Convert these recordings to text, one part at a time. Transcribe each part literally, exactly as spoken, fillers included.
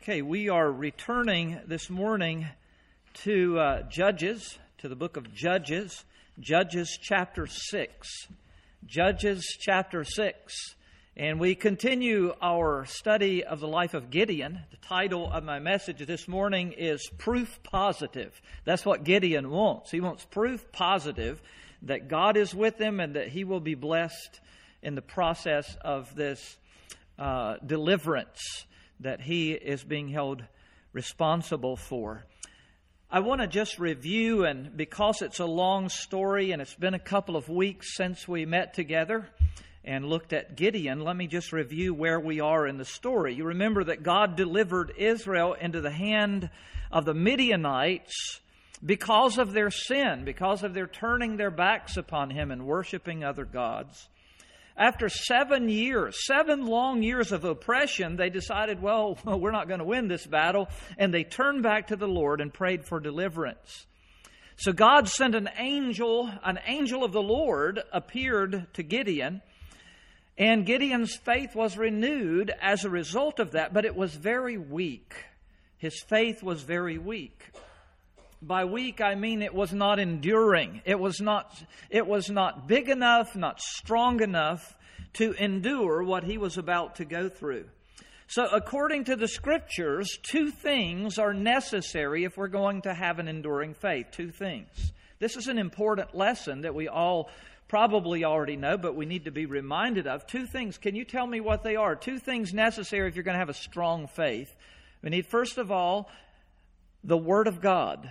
Okay, we are returning this morning to uh, Judges, to the book of Judges, Judges chapter six. Judges chapter six. And we continue our study of the life of Gideon. The title of my message this morning is Proof Positive. That's what Gideon wants. He wants proof positive that God is with him and that he will be blessed in the process of this uh, deliverance that he is being held responsible for. I want to just review, and because it's a long story and it's been a couple of weeks since we met together and looked at Gideon, let me just review where we are in the story. You remember that God delivered Israel into the hand of the Midianites because of their sin, because of their turning their backs upon Him and worshiping other gods. After seven years, seven long years of oppression, they decided, well, we're not going to win this battle. And they turned back to the Lord and prayed for deliverance. So God sent an angel, an angel of the Lord appeared to Gideon. And Gideon's faith was renewed as a result of that, but it was very weak. His faith was very weak. By weak, I mean it was not enduring. It was not, it was not big enough, not strong enough to endure what he was about to go through. So according to the Scriptures, two things are necessary if we're going to have an enduring faith. Two things. This is an important lesson that we all probably already know, but we need to be reminded of. Two things. Can you tell me what they are? Two things necessary if you're going to have a strong faith. We need, first of all, the Word of God.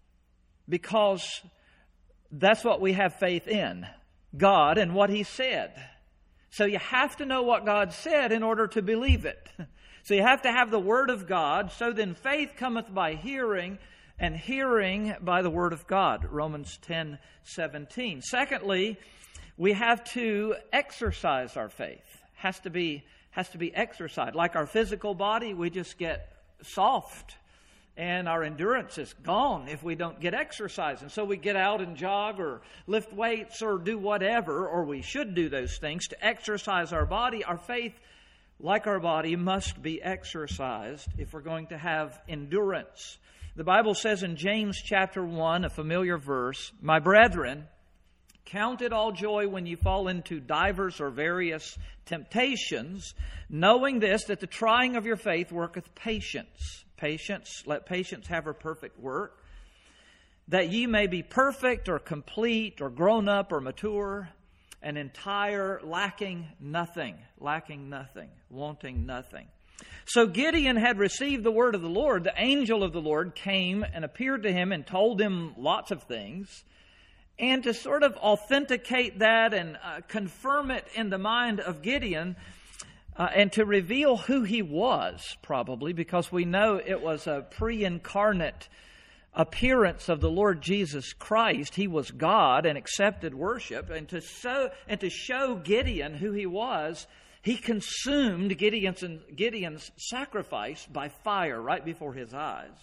Because that's what we have faith in, God and what He said. So you have to know what God said in order to believe it. So you have to have the Word of God. So then faith cometh by hearing, and hearing by the Word of God. Romans ten seventeen. Secondly, we have to exercise our faith. Has to be, has to be exercised. Like our physical body, we just get soft. And our endurance is gone if we don't get exercise. And so we get out and jog or lift weights or do whatever, or we should do those things to exercise our body. Our faith, like our body, must be exercised if we're going to have endurance. The Bible says in James chapter one, a familiar verse, "My brethren, count it all joy when you fall into divers or various temptations, knowing this, that the trying of your faith worketh patience. Patience, let patience have her perfect work, that ye may be perfect or complete or grown up or mature and entire, lacking nothing, lacking nothing, wanting nothing." So Gideon had received the word of the Lord. The angel of the Lord came and appeared to him and told him lots of things. And to sort of authenticate that and uh, confirm it in the mind of Gideon, Uh, and to reveal who he was, probably, because we know it was a pre-incarnate appearance of the Lord Jesus Christ. He was God and accepted worship. And to show, and to show Gideon who he was, he consumed Gideon's, Gideon's sacrifice by fire right before his eyes.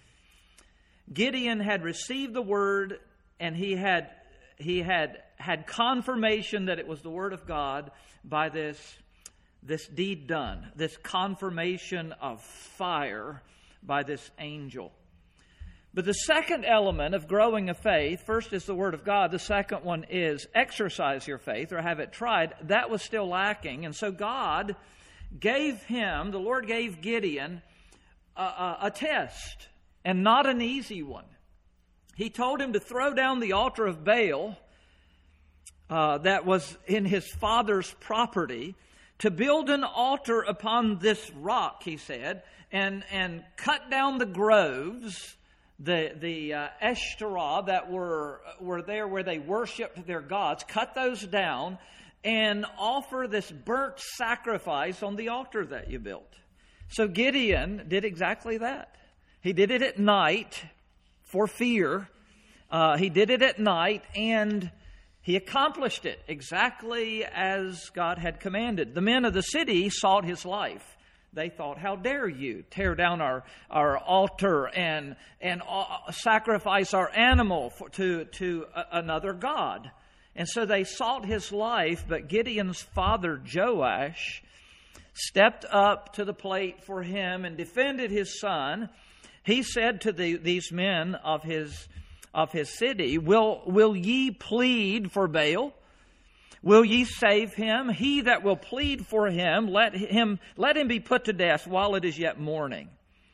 Gideon had received the word, and he had, he had had confirmation that it was the word of God by this This deed done, this confirmation of fire by this angel. But the second element of growing a faith, first is the Word of God. The second one is exercise your faith or have it tried. That was still lacking. And so God gave him, the Lord gave Gideon a, a, a test, and not an easy one. He told him to throw down the altar of Baal uh, that was in his father's property, to build an altar upon this rock, he said, and, and cut down the groves, the the uh, Ashtoreth that were, were there where they worshipped their gods, cut those down and offer this burnt sacrifice on the altar that you built. So Gideon did exactly that. He did it at night for fear. Uh, he did it at night, and he accomplished it exactly as God had commanded. The men of the city sought his life. They thought, how dare you tear down our, our altar and, and uh, sacrifice our animal for, to, to a, another god. And so they sought his life, but Gideon's father Joash stepped up to the plate for him and defended his son, he said to the, these men of his of his city, Will, will ye plead for Baal? Will ye save him? He that will plead for him, let him let him be put to death while it is yet morning.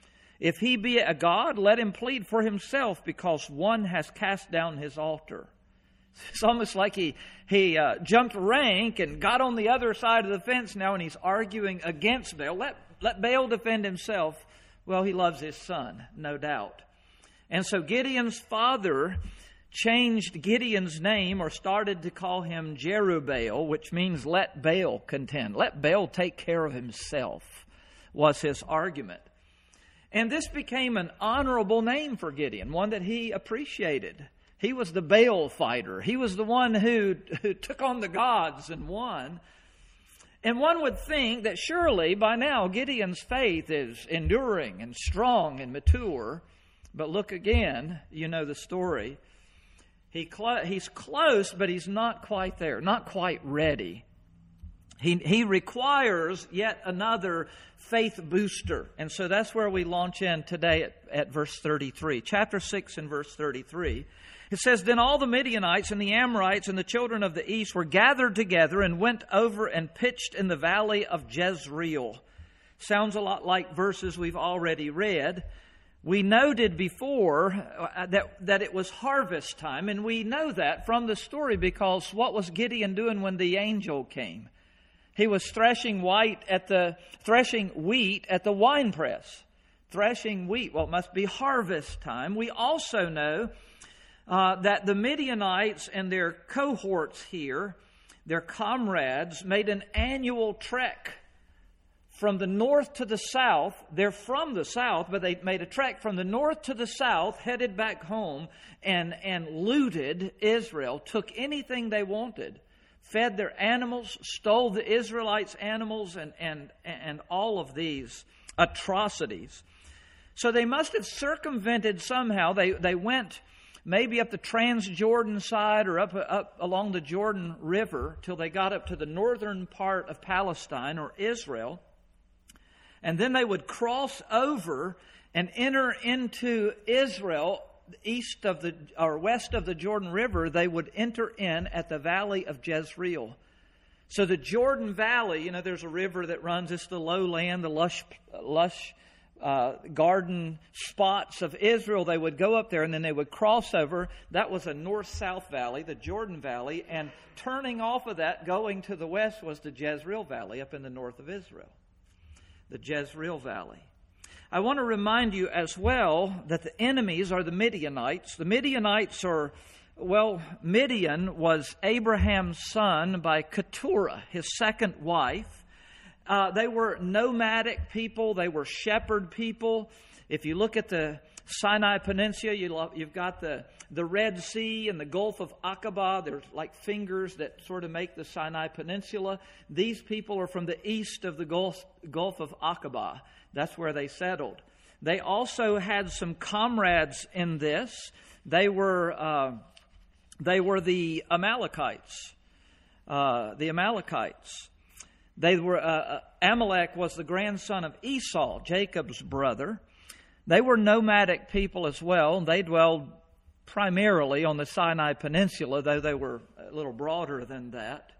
If he be a god, let him plead for himself, because one has cast down his altar. It's almost like he he uh, jumped rank and got on the other side of the fence now, and he's arguing against Baal. Let let Baal defend himself. Well, he loves his son, no doubt. And so Gideon's father changed Gideon's name, or started to call him Jerubbaal, which means let Baal contend. Let Baal take care of himself, was his argument. And this became an honorable name for Gideon, one that he appreciated. He was the Baal fighter. He was the one who, who took on the gods and won. And one would think that surely by now Gideon's faith is enduring and strong and mature. But look again, you know the story. He cl- he's close, but he's not quite there, not quite ready. He, he requires yet another faith booster. And so that's where we launch in today at, at verse thirty-three. Chapter six and verse thirty-three. It says, Then all the Midianites and the Amorites and the children of the east were gathered together and went over and pitched in the valley of Jezreel. Sounds a lot like verses we've already read. We noted before that, that it was harvest time, and we know that from the story because what was Gideon doing when the angel came? He was threshing wheat at the threshing wheat at the winepress. Threshing wheat. Well, it must be harvest time. We also know uh, that the Midianites and their cohorts here, their comrades, made an annual trek from the north to the south. They're from the south, but they made a trek from the north to the south, headed back home, and, and looted Israel, took anything they wanted, fed their animals, stole the Israelites' animals, and, and, and all of these atrocities. So they must have circumvented somehow. They, they went maybe up the Transjordan side or up, up along the Jordan River till they got up to the northern part of Palestine or Israel. And then they would cross over and enter into Israel east of the or west of the Jordan River. They would enter in at the valley of Jezreel. So the Jordan Valley, you know, there's a river that runs. It's the lowland, the lush, lush uh, garden spots of Israel. They would go up there and then they would cross over. That was a north-south valley, the Jordan Valley. And turning off of that, going to the west, was the Jezreel Valley up in the north of Israel. The Jezreel Valley. I want to remind you as well that the enemies are the Midianites. The Midianites are, well, Midian was Abraham's son by Keturah, his second wife. Uh, they were nomadic people. They were shepherd people. If you look at the Sinai Peninsula, you lo- you've got the, the Red Sea and the Gulf of Aqaba. They're like fingers that sort of make the Sinai Peninsula. These people are from the east of the Gulf, Gulf of Aqaba. That's where they settled. They also had some comrades in this. They were uh, they were the Amalekites. Uh, the Amalekites. They were uh, Amalek was the grandson of Esau, Jacob's brother. They were nomadic people as well. They dwelled primarily on the Sinai Peninsula, though they were a little broader than that.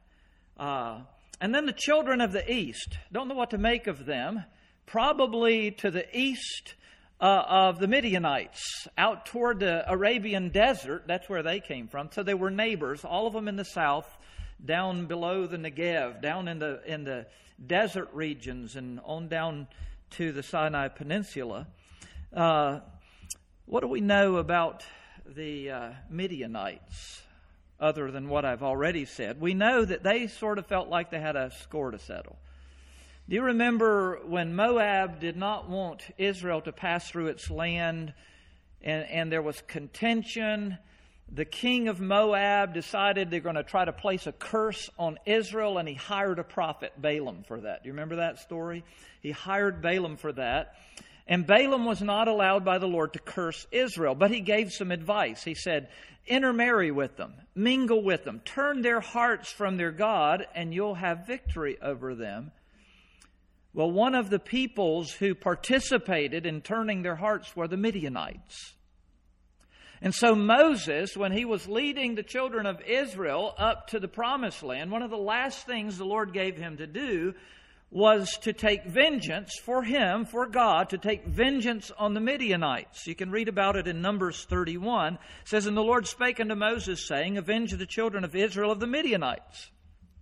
Uh, and then the children of the east. Don't know what to make of them. Probably to the east uh, of the Midianites, out toward the Arabian desert. That's where they came from. So they were neighbors, all of them in the south, down below the Negev, down in the in the desert regions and on down to the Sinai Peninsula. Uh, what do we know about the uh, Midianites other than what I've already said? We know that they sort of felt like they had a score to settle. Do you remember when Moab did not want Israel to pass through its land and, and there was contention? The king of Moab decided they're going to try to place a curse on Israel, and he hired a prophet, Balaam, for that. Do you remember that story? He hired Balaam for that. And Balaam was not allowed by the Lord to curse Israel, but he gave some advice. He said, intermarry with them, mingle with them, turn their hearts from their God, and you'll have victory over them. Well, one of the peoples who participated in turning their hearts were the Midianites. And so Moses, when he was leading the children of Israel up to the Promised Land, one of the last things the Lord gave him to do was to take vengeance for him, for God, to take vengeance on the Midianites. You can read about it in Numbers thirty-one. It says, "And the Lord spake unto Moses, saying, Avenge the children of Israel of the Midianites.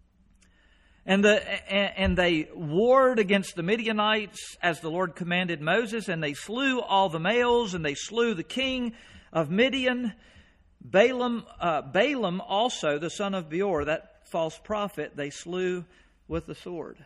And, the, and they warred against the Midianites as the Lord commanded Moses, and they slew all the males, and they slew the king of Midian, Balaam, uh, Balaam also, the son of Beor, that false prophet, they slew with the sword."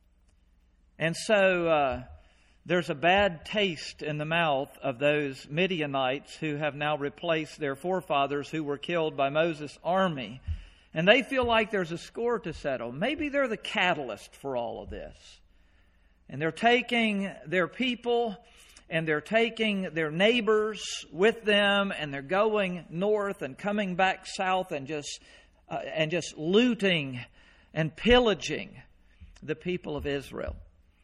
And so uh, there's a bad taste in the mouth of those Midianites who have now replaced their forefathers who were killed by Moses' army. And they feel like there's a score to settle. Maybe they're the catalyst for all of this. And they're taking their people and they're taking their neighbors with them, and they're going north and coming back south and just uh, and just looting and pillaging the people of Israel.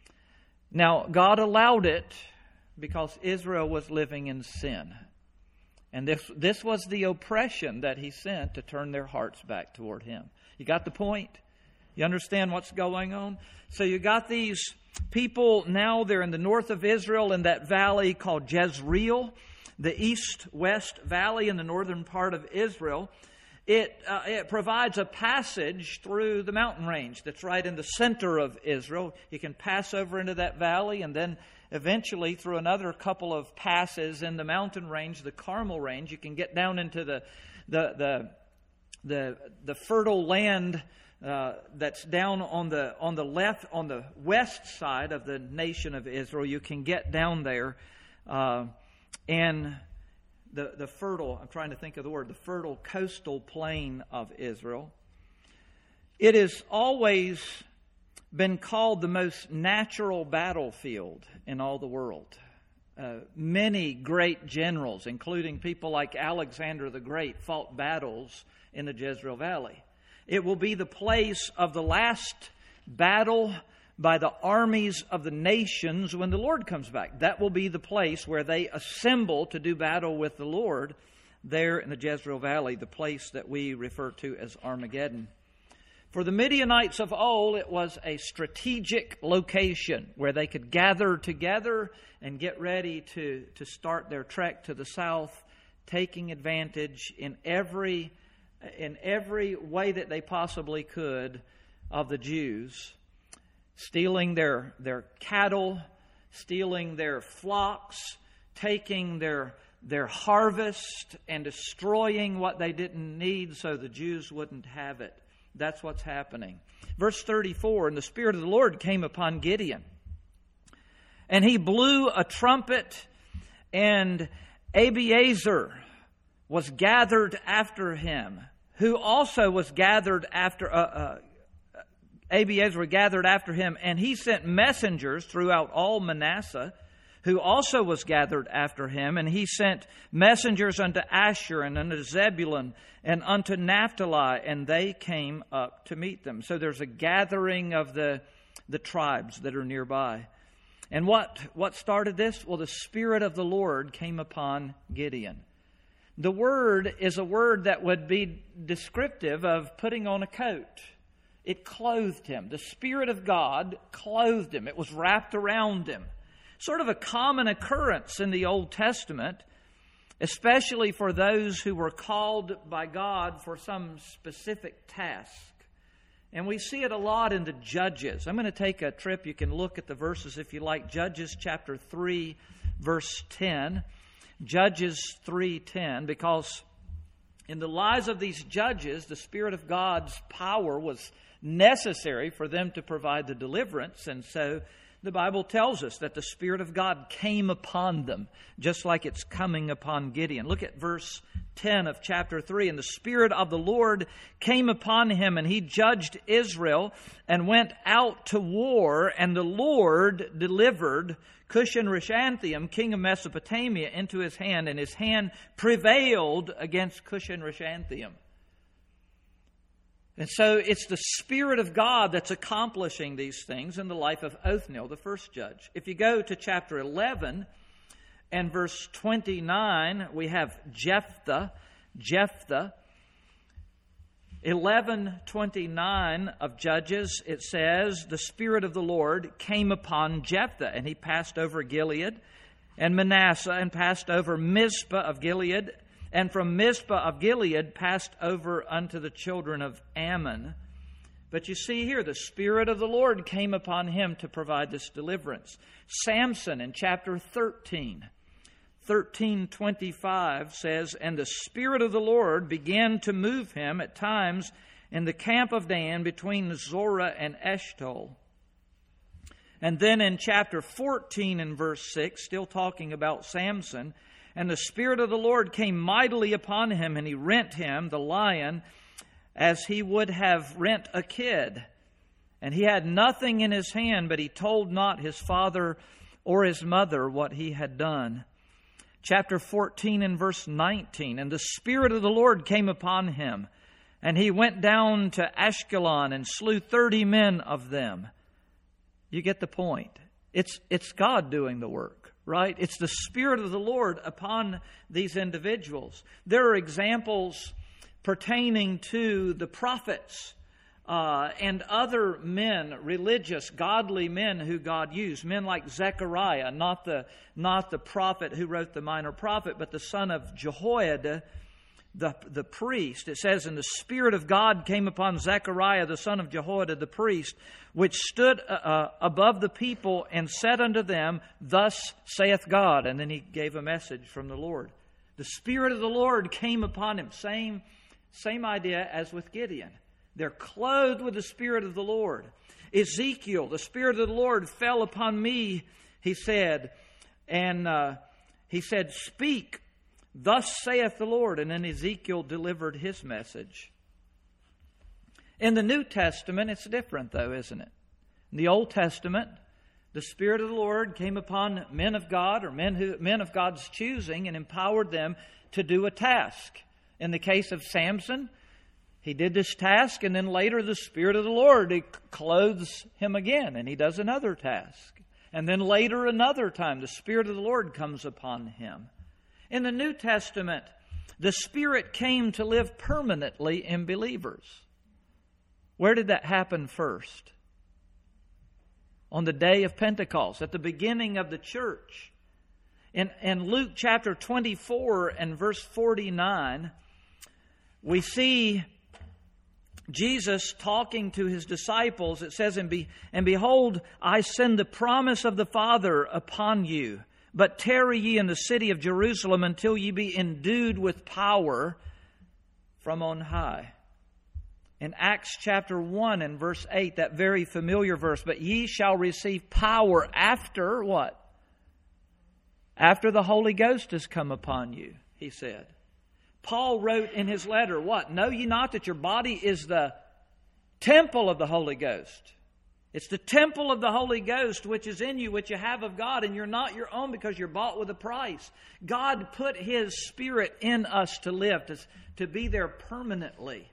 Now, God allowed it because Israel was living in sin. And this this was the oppression that He sent to turn their hearts back toward Him. You got the point? You understand what's going on? So you got these people now, they're in the north of Israel in that valley called Jezreel, the east-west valley in the northern part of Israel. It, uh, it provides a passage through the mountain range that's right in the center of Israel. You can pass over into that valley and then eventually through another couple of passes in the mountain range, the Carmel range, you can get down into the the the the, the fertile land uh, that's down on the on the left on the west side of the nation of Israel. You can get down there, uh, and the the fertile. I'm trying to think of the word. The fertile coastal plain of Israel. It has always been called the most natural battlefield in all the world. Uh, many great generals, including people like Alexander the Great, fought battles in the Jezreel Valley. It will be the place of the last battle by the armies of the nations when the Lord comes back. That will be the place where they assemble to do battle with the Lord there in the Jezreel Valley, the place that we refer to as Armageddon. For the Midianites of old, it was a strategic location where they could gather together and get ready to, to start their trek to the south, taking advantage in every, in every way that they possibly could of the Jews, stealing their, their cattle, stealing their flocks, taking their, their harvest and destroying what they didn't need so the Jews wouldn't have it. That's what's happening. Verse thirty-four, "And the Spirit of the Lord came upon Gideon, and he blew a trumpet, and Abiezer was gathered after him, who also was gathered after, uh, uh, Abiezer gathered after him, and he sent messengers throughout all Manasseh, who also was gathered after him, and he sent messengers unto Asher and unto Zebulun and unto Naphtali, and they came up to meet them." So there's a gathering of the, the tribes that are nearby. And what, what started this? Well, the Spirit of the Lord came upon Gideon. The word is a word that would be descriptive of putting on a coat. It clothed him. The Spirit of God clothed him. It was wrapped around him. Sort of a common occurrence in the Old Testament, especially for those who were called by God for some specific task. And we see it a lot in the Judges. I'm going to take a trip. You can look at the verses if you like. Judges chapter three, verse ten. Judges three ten, because in the lives of these judges, the Spirit of God's power was necessary for them to provide the deliverance. And so the Bible tells us that the Spirit of God came upon them, just like it's coming upon Gideon. Look at verse ten of chapter three. "And the Spirit of the Lord came upon him, and he judged Israel, and went out to war. And the Lord delivered Cushan-Rishathaim, king of Mesopotamia, into his hand, and his hand prevailed against Cushan-Rishathaim." And so it's the Spirit of God that's accomplishing these things in the life of Othniel, the first judge. If you go to chapter eleven and verse twenty-nine, we have Jephthah. Jephthah. eleven twenty-nine of Judges, it says, the Spirit of the Lord came upon Jephthah, and he passed over Gilead and Manasseh, and passed over Mizpah of Gilead, and from Mizpah of Gilead passed over unto the children of Ammon. But you see here, the Spirit of the Lord came upon him to provide this deliverance. Samson in chapter thirteen, thirteen twenty-five says, and the Spirit of the Lord began to move him at times in the camp of Dan between Zorah and Eshtaol. And then in chapter fourteen and verse six, still talking about Samson, and the Spirit of the Lord came mightily upon him, and he rent him, the lion, as he would have rent a kid. And he had nothing in his hand, but he told not his father or his mother what he had done. Chapter fourteen and verse nineteen, and the Spirit of the Lord came upon him, and he went down to Ashkelon and slew thirty men of them. You get the point. It's, it's God doing the work, right? It's the Spirit of the Lord upon these individuals. There are examples pertaining to the prophets uh, and other men, religious, godly men who God used. Men like Zechariah, not the, not the prophet who wrote the Minor Prophet, but the son of Jehoiada, the, the priest. It says, and the Spirit of God came upon Zechariah, the son of Jehoiada, the priest, which stood uh, above the people and said unto them, thus saith God. And then he gave a message from the Lord. The Spirit of the Lord came upon him. Same, same idea as with Gideon. They're clothed with the Spirit of the Lord. Ezekiel, the Spirit of the Lord fell upon me, he said. And uh, he said, speak, thus saith the Lord. And then Ezekiel delivered his message. In the New Testament, it's different though, isn't it? In the Old Testament, the Spirit of the Lord came upon men of God, or men who men of God's choosing, and empowered them to do a task. In the case of Samson, he did this task, and then later the Spirit of the Lord he clothes him again, and he does another task. And then later another time, the Spirit of the Lord comes upon him. In the New Testament, the Spirit came to live permanently in believers. Where did that happen first? On the day of Pentecost, at the beginning of the church. In, in Luke chapter twenty-four and verse forty-nine, we see Jesus talking to his disciples. It says, and, be, and behold, I send the promise of the Father upon you. But tarry ye in the city of Jerusalem until ye be endued with power from on high. In Acts chapter one and verse eight, that very familiar verse, but ye shall receive power after what? After the Holy Ghost has come upon you, he said. Paul wrote in his letter, what? Know ye not that your body is the temple of the Holy Ghost? It's the temple of the Holy Ghost which is in you, which you have of God, and you're not your own because you're bought with a price. God put His Spirit in us to live, to, to be there permanently.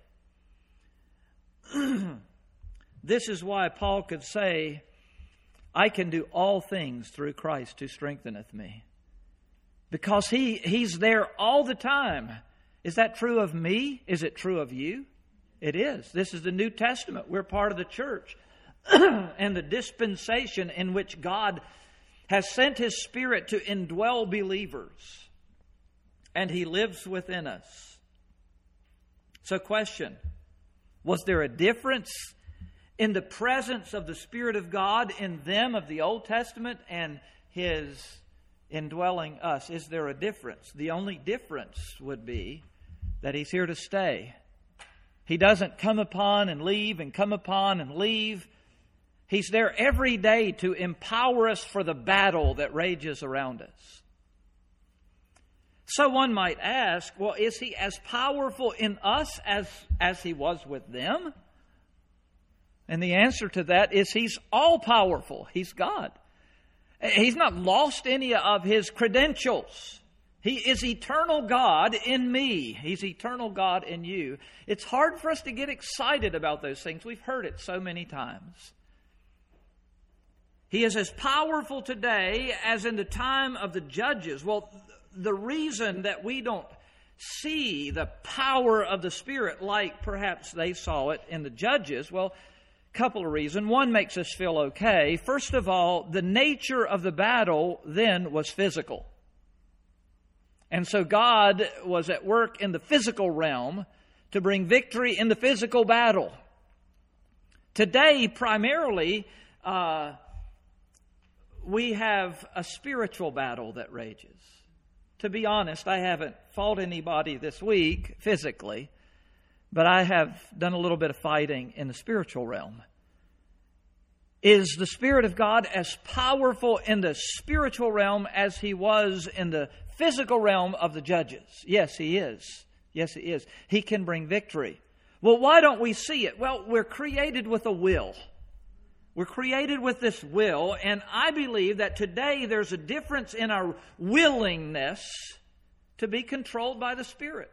This is why Paul could say, I can do all things through Christ who strengtheneth me. Because he, He's there all the time. Is that true of me? Is it true of you? It is. This is the New Testament. We're part of the church. And the dispensation in which God has sent His Spirit to indwell believers. And He lives within us. So question, was there a difference in the presence of the Spirit of God in them of the Old Testament and His indwelling us? Is there a difference? The only difference would be that He's here to stay. He doesn't come upon and leave and come upon and leave. He's there every day to empower us for the battle that rages around us. So one might ask, well, is He as powerful in us as, as He was with them? And the answer to that is He's all-powerful. He's God. He's not lost any of His credentials. He is eternal God in me. He's eternal God in you. It's hard for us to get excited about those things. We've heard it so many times. He is as powerful today as in the time of the judges. Well, the reason that we don't see the power of the Spirit like perhaps they saw it in the judges, well, a couple of reasons. One makes us feel okay. First of all, the nature of the battle then was physical. And so God was at work in the physical realm to bring victory in the physical battle. Today, primarily, uh, we have a spiritual battle that rages. To be honest, I haven't fought anybody this week physically, but I have done a little bit of fighting in the spiritual realm. Is the Spirit of God as powerful in the spiritual realm as He was in the physical realm of the judges? Yes, He is. Yes, He is. He can bring victory. Well, why don't we see it? Well, we're created with a will. We're created with this will, and I believe that today there's a difference in our willingness to be controlled by the Spirit.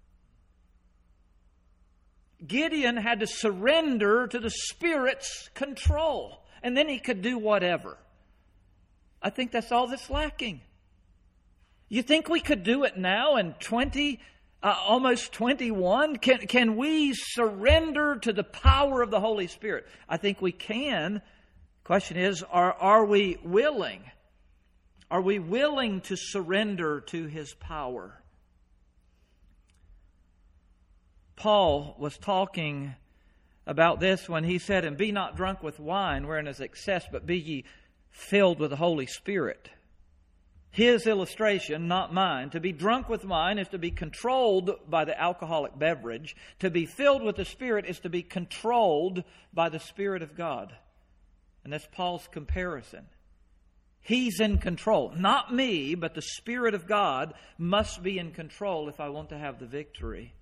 Gideon had to surrender to the Spirit's control, and then he could do whatever. I think that's all that's lacking. You think we could do it now in twenty, uh, almost twenty-one? Can, can we surrender to the power of the Holy Spirit? I think we can. Question is, are, are we willing? Are we willing to surrender to His power? Paul was talking about this when he said, "And be not drunk with wine, wherein is excess, but be ye filled with the Holy Spirit." His illustration, not mine. To be drunk with wine is to be controlled by the alcoholic beverage. To be filled with the Spirit is to be controlled by the Spirit of God. And that's Paul's comparison. He's in control. Not me, but the Spirit of God must be in control if I want to have the victory.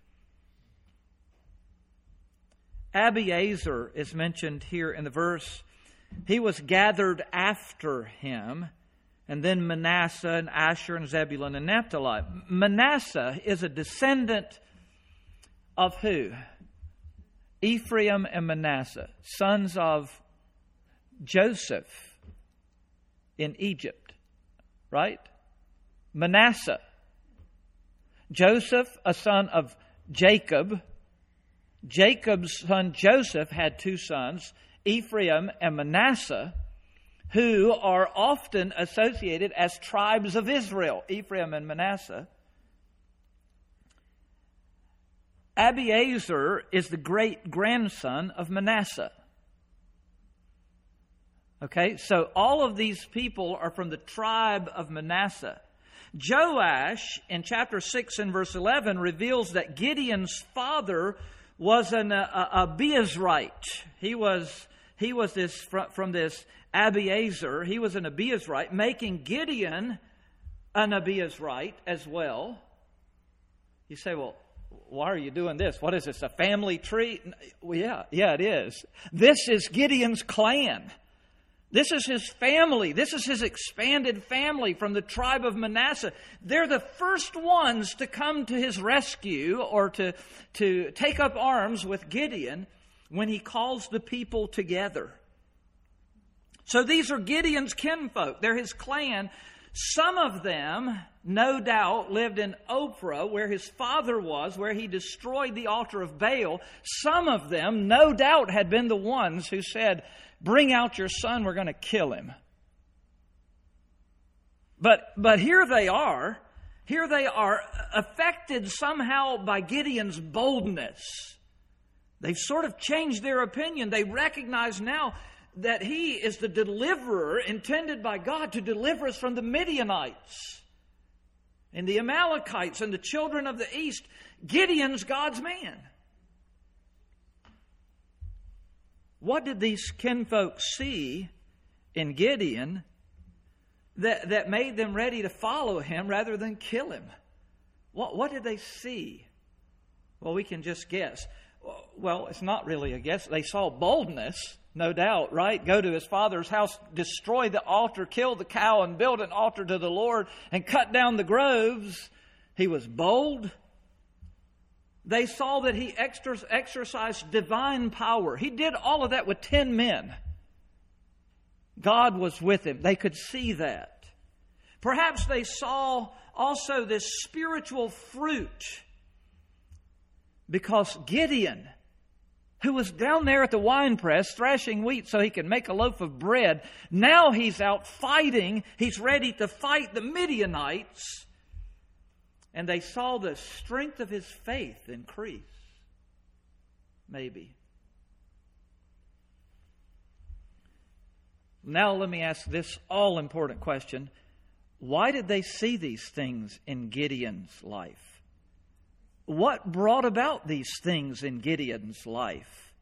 Abiezer is mentioned here in the verse. He was gathered after him. And then Manasseh and Asher and Zebulun and Naphtali. Manasseh is a descendant of who? Ephraim and Manasseh, sons of Joseph in Egypt, right? Manasseh. Joseph, a son of Jacob. Jacob's son Joseph had two sons, Ephraim and Manasseh, who are often associated as tribes of Israel, Ephraim and Manasseh. Abiezer is the great-grandson of Manasseh. Okay, so all of these people are from the tribe of Manasseh. Joash, in chapter six and verse eleven, reveals that Gideon's father was an uh, Abiezrite. He was, he was this from, from this Abiezer, he was an Abiezrite, making Gideon an Abiezrite as well. You say, well, why are you doing this? What is this, a family tree? Well, yeah, yeah, it is. This is Gideon's clan. This is his family. This is his expanded family from the tribe of Manasseh. They're the first ones to come to his rescue or to, to take up arms with Gideon when he calls the people together. So these are Gideon's kinfolk. They're his clan. Some of them, no doubt, lived in Ophrah, where his father was, where he destroyed the altar of Baal. Some of them, no doubt, had been the ones who said, "Bring out your son, we're going to kill him." But, but here they are. Here they are, affected somehow by Gideon's boldness. They've sort of changed their opinion. They recognize now that he is the deliverer intended by God to deliver us from the Midianites and the Amalekites and the children of the east. Gideon's God's man. What did these kinfolk see in Gideon that, that made them ready to follow him rather than kill him? What, what did they see? Well, we can just guess. Well, it's not really a guess. They saw boldness. No doubt, right? Go to his father's house, destroy the altar, kill the cow, and build an altar to the Lord, and cut down the groves. He was bold. They saw that he exercised divine power. He did all of that with ten men. God was with him. They could see that. Perhaps they saw also this spiritual fruit, because Gideon, who was down there at the winepress thrashing wheat so he could make a loaf of bread, now he's out fighting. He's ready to fight the Midianites. And they saw the strength of his faith increase. Maybe. Now let me ask this all-important question. Why did they see these things in Gideon's life? What brought about these things in Gideon's life?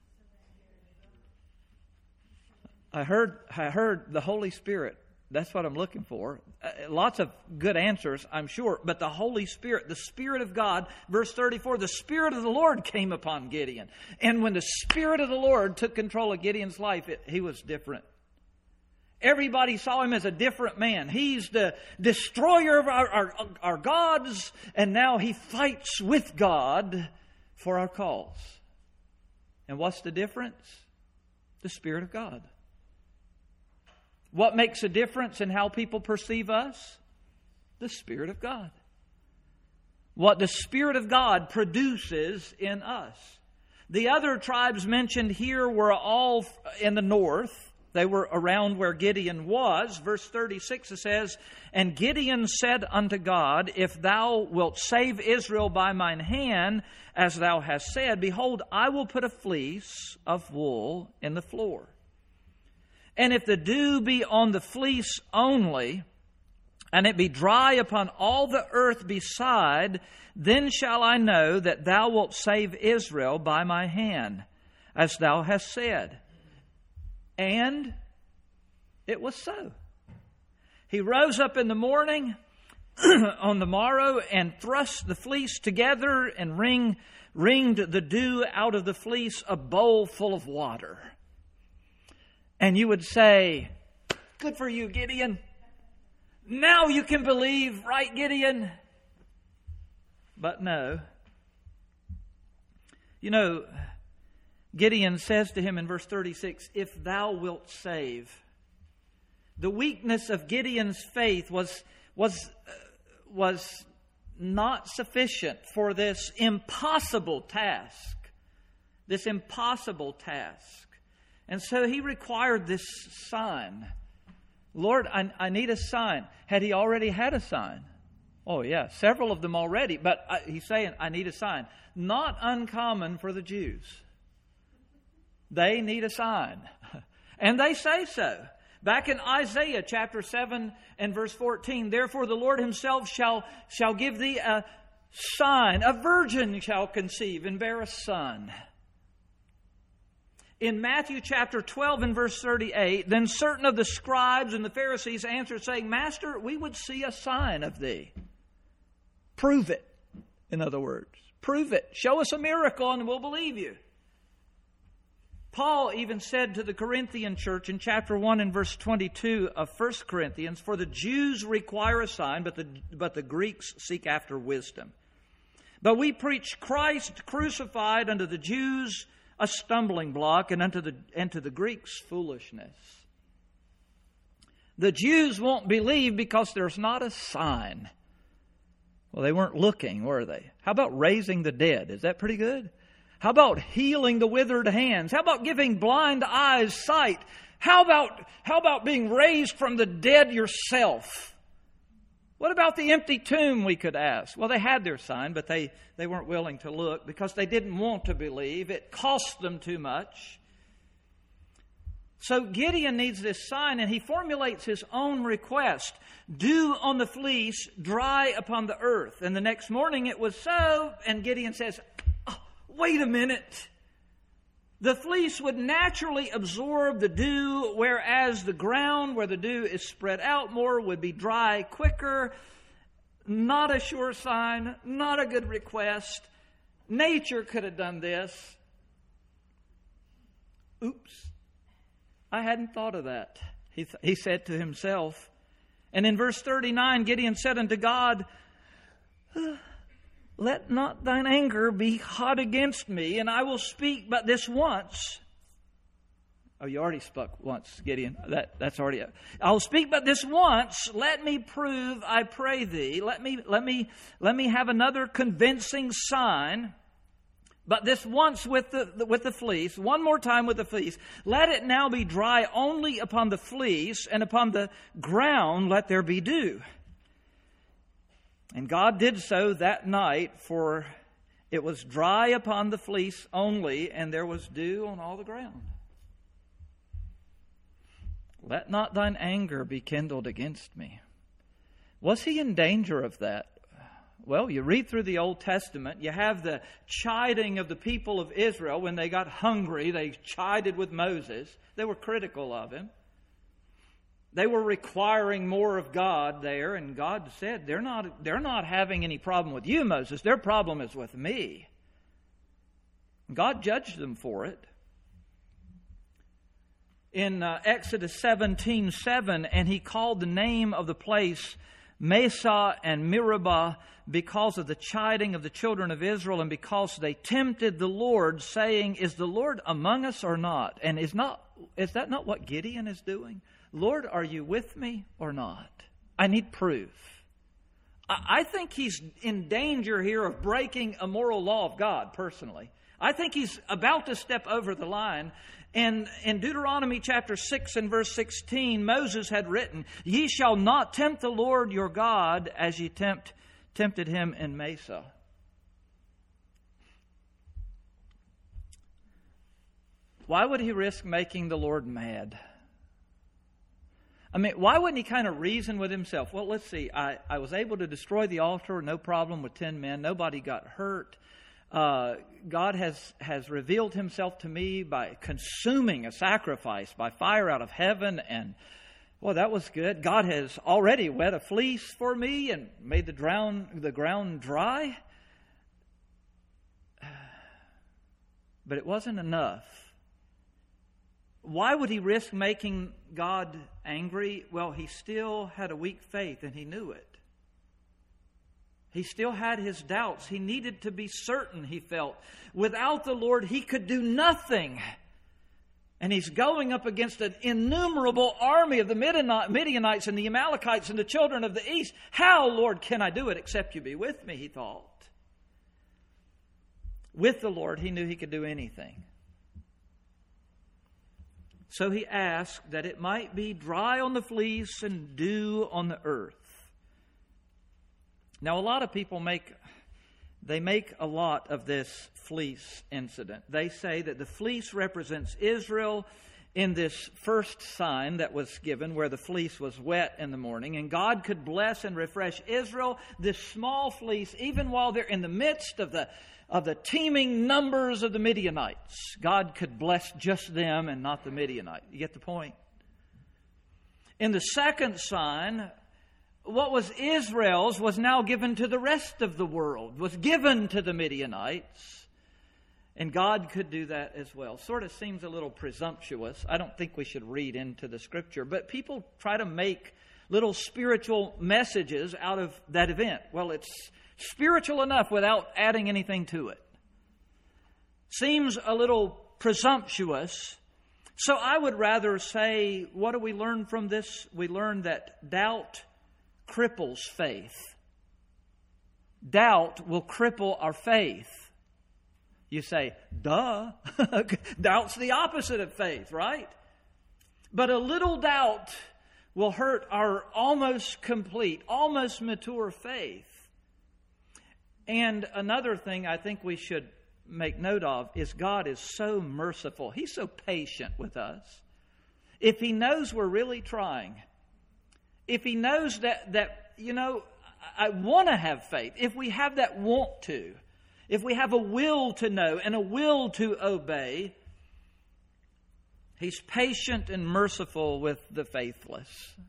I heard, I heard the Holy Spirit. That's what I'm looking for. Uh, lots of good answers, I'm sure. But the Holy Spirit, the Spirit of God, verse thirty-four, the Spirit of the Lord came upon Gideon. And when the Spirit of the Lord took control of Gideon's life, it, he was different. Everybody saw him as a different man. He's the destroyer of our, our, our gods, and now he fights with God for our cause. And what's the difference? The Spirit of God. What makes a difference in how people perceive us? The Spirit of God. What the Spirit of God produces in us. The other tribes mentioned here were all in the north. They were around where Gideon was. Verse thirty-six, it says, "And Gideon said unto God, If thou wilt save Israel by mine hand, as thou hast said, behold, I will put a fleece of wool in the floor. And if the dew be on the fleece only, and it be dry upon all the earth beside, then shall I know that thou wilt save Israel by my hand, as thou hast said. And it was so. He rose up in the morning on the morrow and thrust the fleece together and wring, wringed the dew out of the fleece, a bowl full of water." And you would say, "Good for you, Gideon. Now you can believe, right, Gideon?" But no. You know, Gideon says to him in verse thirty-six, "If thou wilt save." The weakness of Gideon's faith was, was, uh, was not sufficient for this impossible task. This impossible task. And so he required this sign. "Lord, I, I need a sign." Had he already had a sign? Oh, yeah, several of them already. But I, he's saying, I need a sign. Not uncommon for the Jews. They need a sign. And they say so. Back in Isaiah chapter seven and verse fourteen, "Therefore the Lord himself shall, shall give thee a sign. A virgin shall conceive and bear a son." In Matthew chapter twelve and verse thirty-eight, "Then certain of the scribes and the Pharisees answered, saying, Master, we would see a sign of thee." Prove it, in other words. Prove it. Show us a miracle and we'll believe you. Paul even said to the Corinthian church in chapter one and verse twenty-two of First Corinthians, "For the Jews require a sign, but the, but the Greeks seek after wisdom. But we preach Christ crucified unto the Jews a stumbling block, and unto the, and to the Greeks foolishness." The Jews won't believe because there's not a sign. Well, they weren't looking, were they? How about raising the dead? Is that pretty good? How about healing the withered hands? How about giving blind eyes sight? How about, how about being raised from the dead yourself? What about the empty tomb, we could ask? Well, they had their sign, but they, they weren't willing to look because they didn't want to believe. It cost them too much. So Gideon needs this sign, and he formulates his own request. "Dew on the fleece, dry upon the earth." And the next morning it was so, and Gideon says, oh, wait a minute. The fleece would naturally absorb the dew, whereas the ground where the dew is spread out more would be dry quicker. Not a sure sign, not a good request. Nature could have done this. Oops. I hadn't thought of that, he, th- he said to himself. And in verse thirty-nine, Gideon said unto God, let not thine anger be hot against me, and I will speak but this once. Oh, you already spoke once, Gideon. That, that's already it. I'll speak but this once. Let me prove, I pray thee. Let me, let me, let me have another convincing sign. But this once with the, with the fleece, one more time with the fleece. Let it now be dry only upon the fleece, and upon the ground let there be dew. And God did so that night, for it was dry upon the fleece only, and there was dew on all the ground. Let not thine anger be kindled against me. Was he in danger of that? Well, you read through the Old Testament, you have the chiding of the people of Israel. When they got hungry, they chided with Moses. They were critical of him. They were requiring more of God there, and God said, they're not, they're not having any problem with you, Moses. Their problem is with me. God judged them for it. In uh, Exodus seventeen seven, and he called the name of the place Massah and Meribah because of the chiding of the children of Israel, and because they tempted the Lord, saying, is the Lord among us or not? And is not is that not what Gideon is doing? Lord, are you with me or not? I need proof. I, I think he's in danger here of breaking a moral law of God, personally. I think he's about to step over the line. And in Deuteronomy chapter six and verse sixteen, Moses had written, ye shall not tempt the Lord your God as ye tempt, tempted him in Massah. Why would he risk making the Lord mad? I mean, why wouldn't he kind of reason with himself? Well, let's see. I, I was able to destroy the altar, no problem with ten men. Nobody got hurt. Uh, God has, has revealed himself to me by consuming a sacrifice by fire out of heaven. And, well, that was good. God has already wet a fleece for me and made the ground, the ground dry. But it wasn't enough. Why would he risk making God angry? Well, he still had a weak faith, and he knew it. He still had his doubts. He needed to be certain, he felt. Without the Lord, he could do nothing. And he's going up against an innumerable army of the Midianites and the Amalekites and the children of the east. How, Lord, can I do it except you be with me, he thought. With the Lord, he knew he could do anything. So he asked that it might be dry on the fleece and dew on the earth. Now, a lot of people make, they make a lot of this fleece incident. They say that the fleece represents Israel in this first sign that was given, where the fleece was wet in the morning, and God could bless and refresh Israel, this small fleece, even while they're in the midst of the of the teeming numbers of the Midianites. God could bless just them and not the Midianites. You get the point? In the second sign, what was Israel's was now given to the rest of the world, was given to the Midianites. And God could do that as well. Sort of seems a little presumptuous. I don't think we should read into the Scripture. But people try to make little spiritual messages out of that event. Well, it's spiritual enough without adding anything to it. Seems a little presumptuous. So I would rather say, what do we learn from this? We learn that doubt cripples faith. Doubt will cripple our faith. You say, duh. Doubt's the opposite of faith, right? But a little doubt will hurt our almost complete, almost mature faith. And another thing I think we should make note of is God is so merciful. He's so patient with us. If He knows we're really trying, if He knows that, that you know, I want to have faith, if we have that want to, if we have a will to know and a will to obey, He's patient and merciful with the faithless.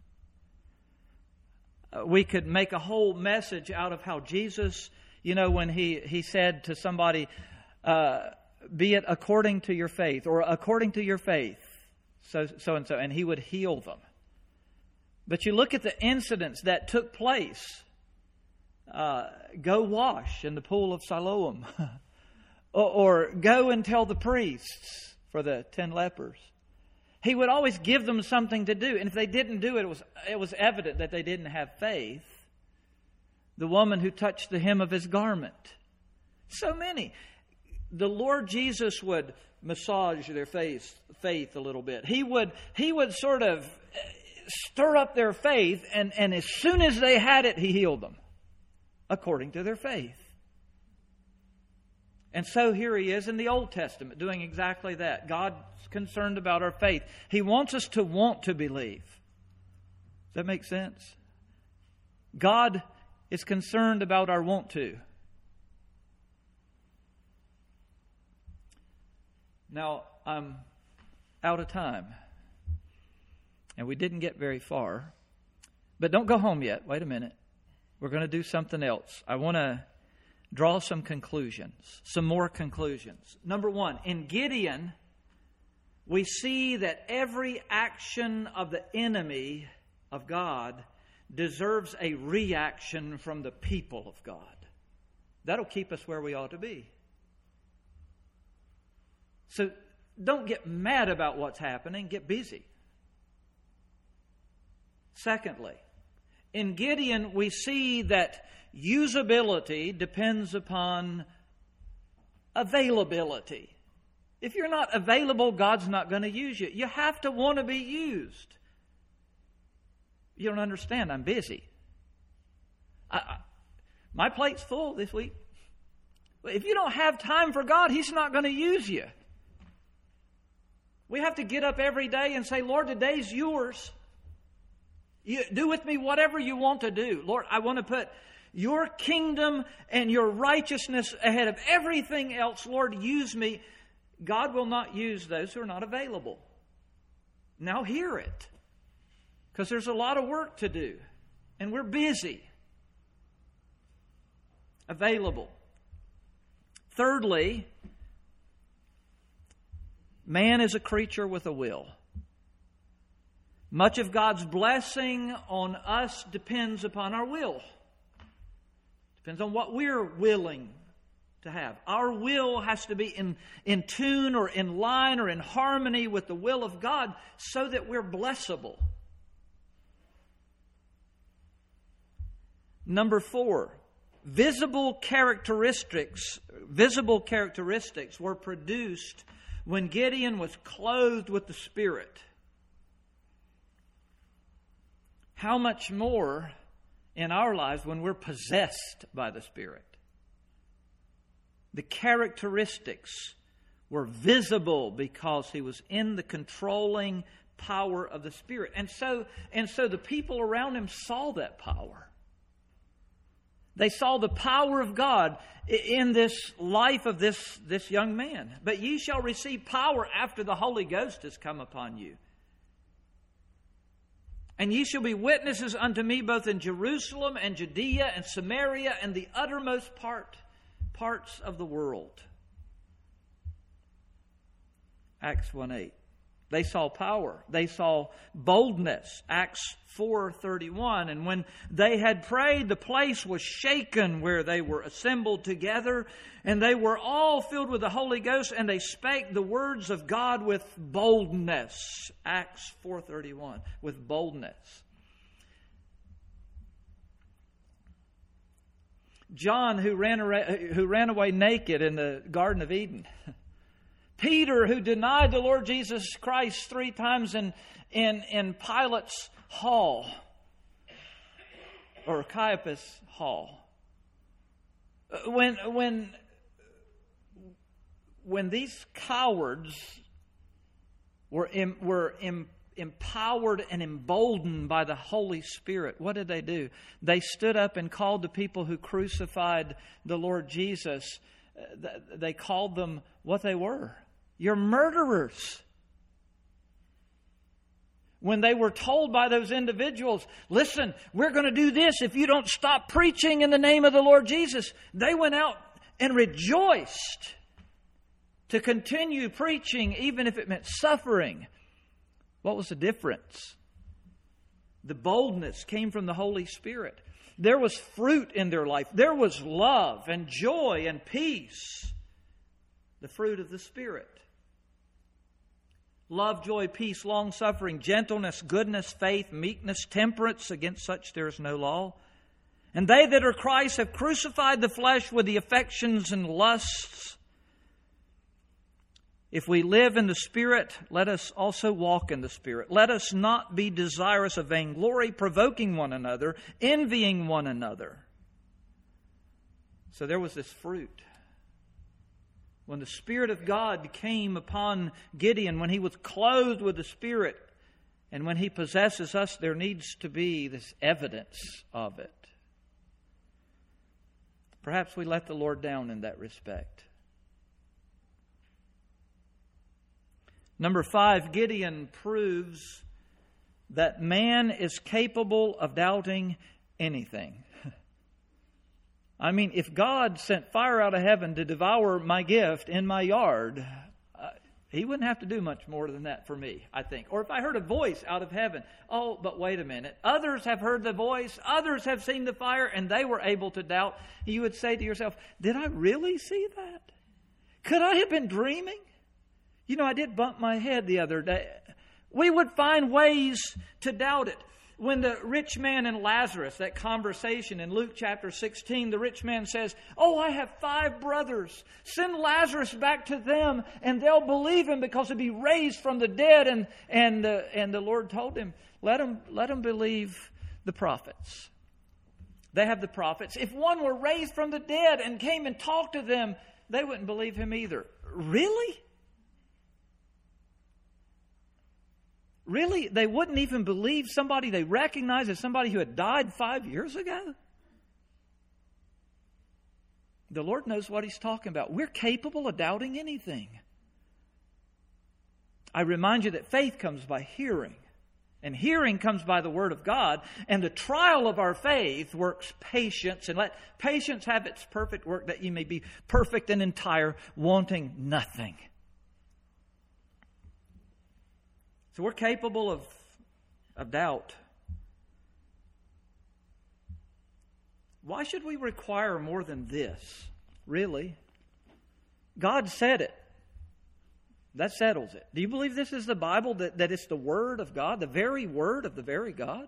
Uh, we could make a whole message out of how Jesus, you know, when he, he said to somebody, uh, be it according to your faith or according to your faith. so, so and so, and he would heal them. But you look at the incidents that took place. Uh, go wash in the pool of Siloam. or, or go and tell the priests for the ten lepers. He would always give them something to do. And if they didn't do it, it was, it was evident that they didn't have faith. The woman who touched the hem of his garment. So many. The Lord Jesus would massage their faith, faith a little bit. He would, he would sort of stir up their faith, and, and as soon as they had it, he healed them, according to their faith. And so here he is in the Old Testament doing exactly that. God's concerned about our faith. He wants us to want to believe. Does that make sense? God is concerned about our want to. Now, I'm out of time. And we didn't get very far. But don't go home yet. Wait a minute. We're going to do something else. I want to draw some conclusions, some more conclusions. Number one, in Gideon, we see that every action of the enemy of God deserves a reaction from the people of God. That'll keep us where we ought to be. So don't get mad about what's happening. Get busy. Secondly, in Gideon, we see that usability depends upon availability. If you're not available, God's not going to use you. You have to want to be used. You don't understand. I'm busy. I, I, my plate's full this week. If you don't have time for God, He's not going to use you. We have to get up every day and say, Lord, today's yours. You do with me whatever you want to do. Lord, I want to put your kingdom and your righteousness ahead of everything else. Lord, use me. God will not use those who are not available. Now hear it. Because there's a lot of work to do. And we're busy. Available. Thirdly, man is a creature with a will. Much of God's blessing on us depends upon our will. Depends on what we're willing to have. Our will has to be in, in tune or in line or in harmony with the will of God so that we're blessable. Number four, visible characteristics, visible characteristics were produced when Gideon was clothed with the Spirit. How much more in our lives when we're possessed by the Spirit? The characteristics were visible because he was in the controlling power of the Spirit. And so, and so the people around him saw that power. They saw the power of God in this life of this, this young man. But ye shall receive power after the Holy Ghost has come upon you. And ye shall be witnesses unto me both in Jerusalem and Judea and Samaria and the uttermost part, parts of the world. Acts one eight. They saw power. They saw boldness. Acts four thirty-one. And when they had prayed, the place was shaken where they were assembled together. And they were all filled with the Holy Ghost. And they spake the words of God with boldness. Acts four thirty-one. With boldness. John, who ran away, who ran away naked in the Garden of Eden. Peter, who denied the Lord Jesus Christ three times in, in, in Pilate's hall, or Caiaphas' hall. When, when, when these cowards were, em, were em, empowered and emboldened by the Holy Spirit, what did they do? They stood up and called the people who crucified the Lord Jesus, they called them what they were. You're murderers. When they were told by those individuals, listen, we're going to do this if you don't stop preaching in the name of the Lord Jesus, they went out and rejoiced to continue preaching even if it meant suffering. What was the difference? The boldness came from the Holy Spirit. There was fruit in their life. There was love and joy and peace. The fruit of the Spirit. Love, joy, peace, long-suffering, gentleness, goodness, faith, meekness, temperance. Against such there is no law. And they that are Christ have crucified the flesh with the affections and lusts. If we live in the Spirit, let us also walk in the Spirit. Let us not be desirous of vainglory, provoking one another, envying one another. So there was this fruit. When the Spirit of God came upon Gideon, when he was clothed with the Spirit, and when he possesses us, there needs to be this evidence of it. Perhaps we let the Lord down in that respect. Number five, Gideon proves that man is capable of doubting anything. I mean, if God sent fire out of heaven to devour my gift in my yard, uh, He wouldn't have to do much more than that for me, I think. Or if I heard a voice out of heaven, oh, but wait a minute. Others have heard the voice, others have seen the fire, and they were able to doubt. You would say to yourself, did I really see that? Could I have been dreaming? You know, I did bump my head the other day. We would find ways to doubt it. When the rich man and Lazarus, that conversation in Luke chapter sixteen, the rich man says, oh, I have five brothers. Send Lazarus back to them and they'll believe him because he'll be raised from the dead. And and, uh, and the Lord told him, let him, let him believe the prophets. They have the prophets. If one were raised from the dead and came and talked to them, they wouldn't believe him either. Really? Really? They wouldn't even believe somebody they recognize as somebody who had died five years ago? The Lord knows what He's talking about. We're capable of doubting anything. I remind you that faith comes by hearing. And hearing comes by the Word of God. And the trial of our faith works patience. And let patience have its perfect work, that you may be perfect and entire, wanting nothing. So we're capable of, of doubt. Why should we require more than this? Really? God said it. That settles it. Do you believe this is the Bible, that, that it's the Word of God, the very Word of the very God?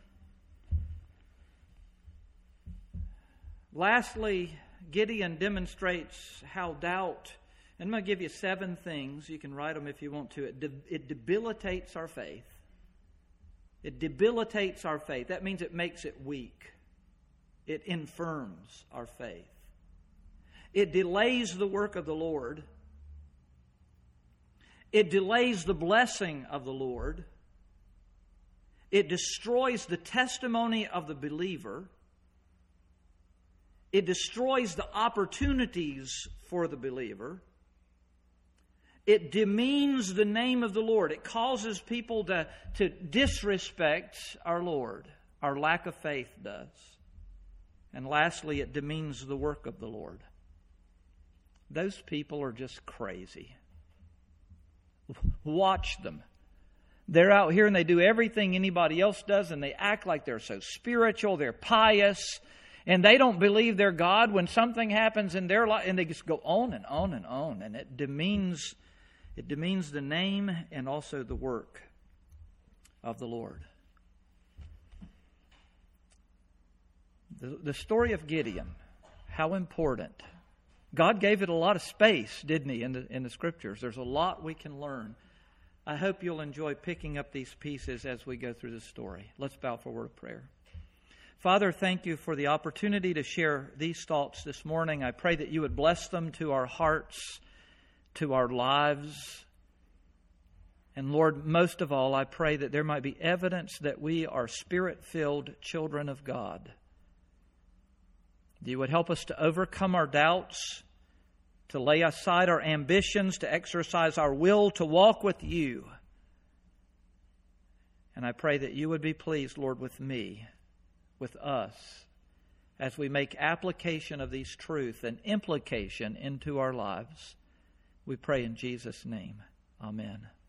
Lastly, Gideon demonstrates how doubt, and I'm going to give you seven things. You can write them if you want to. It, de- it debilitates our faith. It debilitates our faith. That means it makes it weak. It infirms our faith. It delays the work of the Lord. It delays the blessing of the Lord. It destroys the testimony of the believer. It destroys the opportunities for the believer. It demeans the name of the Lord. It causes people to, to disrespect our Lord. Our lack of faith does. And lastly, it demeans the work of the Lord. Those people are just crazy. Watch them. They're out here and they do everything anybody else does, and they act like they're so spiritual, they're pious, and they don't believe they're God when something happens in their life, and they just go on and on and on, and it demeans it demeans the name and also the work of the Lord. The, the story of Gideon, how important. God gave it a lot of space, didn't He, in the, in the Scriptures. There's a lot we can learn. I hope you'll enjoy picking up these pieces as we go through the story. Let's bow for a word of prayer. Father, thank You for the opportunity to share these thoughts this morning. I pray that You would bless them to our hearts, to our lives. And Lord, most of all, I pray that there might be evidence that we are Spirit-filled children of God. You would help us to overcome our doubts, to lay aside our ambitions, to exercise our will, to walk with You. And I pray that You would be pleased, Lord, with me, with us, as we make application of these truths and implication into our lives. We pray in Jesus' name. Amen.